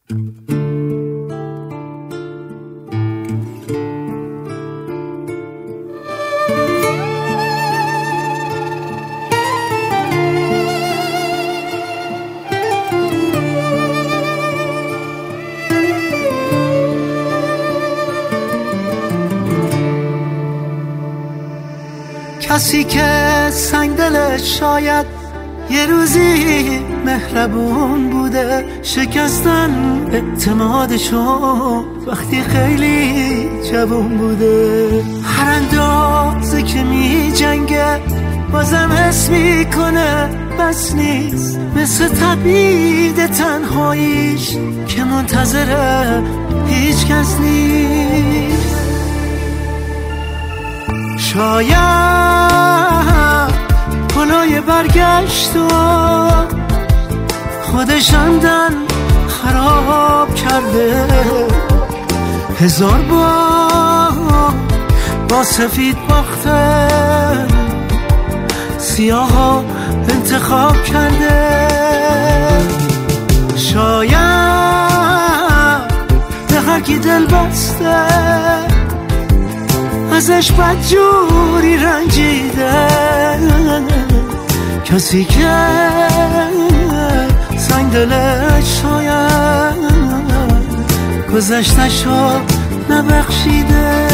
کسی که سنگ دلش شاید یه روزی مهربون بوده، شکستن اعتمادشو وقتی خیلی جوون بوده. هر اندازه که می جنگه بازم حس میکنه بس نیست، مثل تبعید تنهاییش که منتظره هیچ کس نیست. شاید پلوی برگشت و خودش عمدن خراب کرده، 1000 بار با سفید باخته، سیاه ها انتخاب کرده. شاید به هر کی دل بسته ازش بدجوری رنجیده، کسی که سنگ دلش شاید گذشته‌شو نبخشیده.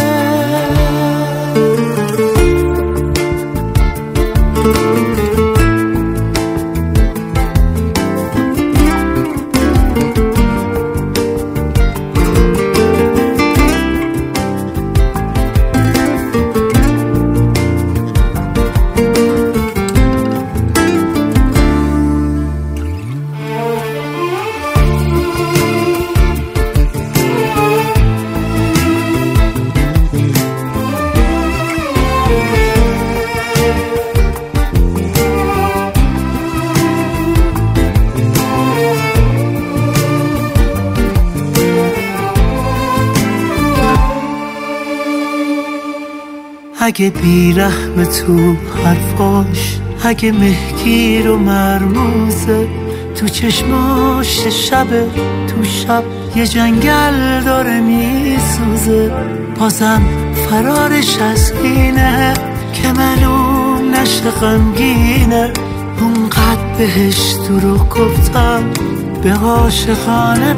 اگه بیرحم تو حرفاش، اگه مهگیر و مرموزه تو چشماش، شبه تو شب یه جنگل داره میسوزه، بازم فرارش از اینه که معلوم نشه غمگینه. اونقدر بهش دروغ گفتم به عاشقانه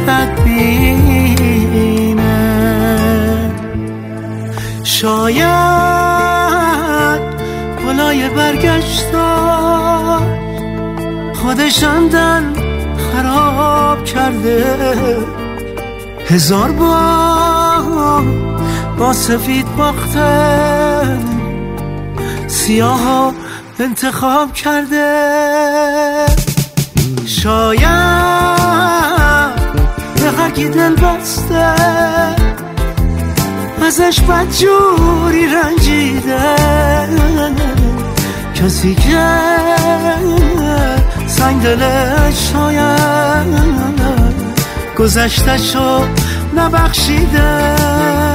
بدبینه. شاید پلای برگشتا خودش عمدن خراب کرده، 1000 بار با سفید باخته، سیاه ها انتخاب کرده. شاید به هر کی دل بسته ازش بدجوری رنجیده، کسی که سنگ دلش شاید گذشته‌شو نبخشیده.